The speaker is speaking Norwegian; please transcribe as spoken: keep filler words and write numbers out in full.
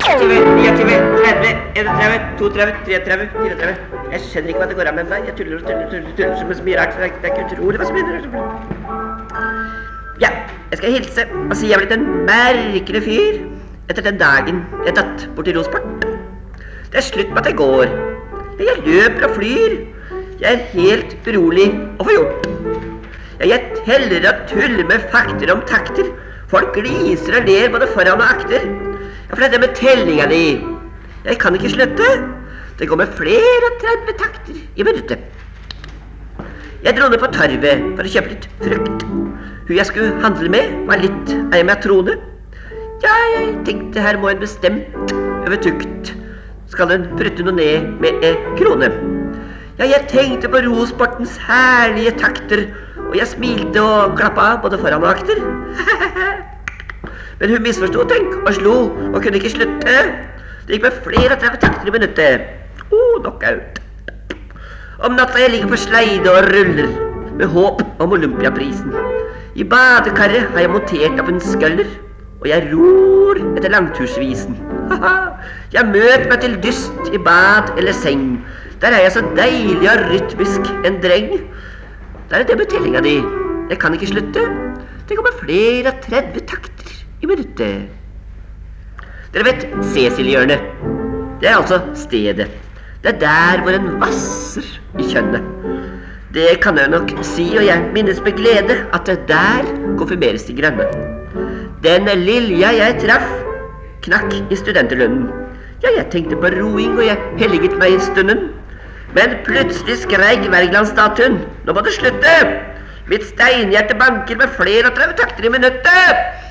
niogtyve, niogtyve, tretti, tretti, tretti, tretti, tretti. Jeg skjønner ikke hva det går an med meg. Jeg tuller og tuller, tuller, tuller som så mye rart. Det er, det er ikke utrolig hva som begynner. Ja, jeg skal hilse og si jeg har blitt en merkelig fyr etter den dagen jeg har tatt bort i Rosport. Det er slutt med at jeg går. Jeg løper og flyr. Jeg er helt urolig å få gjort. Jeg teller og tuller med fakter om takter. Folk gliser og ler både foran og akter. Ja, for det er det med tellinga di. Jeg kan ikke slutte. Det går med flere og tretti takter i minuttet. Jeg dro ned på torvet for å kjøpe litt frukt. Hun jeg skulle handle med var litt ei matrone. Ja, jeg tenkte her må en bestemt over tukt. Skal den prutte noe ned med en krone. Ja, jeg tenkte på Rosportens herlige takter, og jeg smilte og klappa både foran og akter. Men hun misforstod, tenk, og slo, og kunne ikke slutte. Det gikk med flere og tretti takter i minuttet. Oh, knockout. Om natta jeg ligger på sleide og ruller, med håp om Olympiaprisen. I badekaret har jeg montert opp en skøller, og jeg ror etter langtursvisen. Jeg møter meg til dyst i bad eller seng. Der er jeg så deilig og rytmisk en dreng. Der er det med tellinga di. Jeg kan ikke slutte. Det går med flere og tretti takter i minuttet. Dere vet Cecil-hjørnet. Det er altså stedet. Det er der hvor en vasser i kjønnet. Det kan jeg nok si, og jeg minnes med glede at det der konfirmeres de grønne. Den lilja jeg traff knakk i studenterlønnen. Ja, jeg tenkte på roing, og jeg helliget meg i stunden. Men plutselig skrek Wergeland-statuen. Nå må det slutte! Mitt steinhjerte banker med flere og tretti takter i minuttet!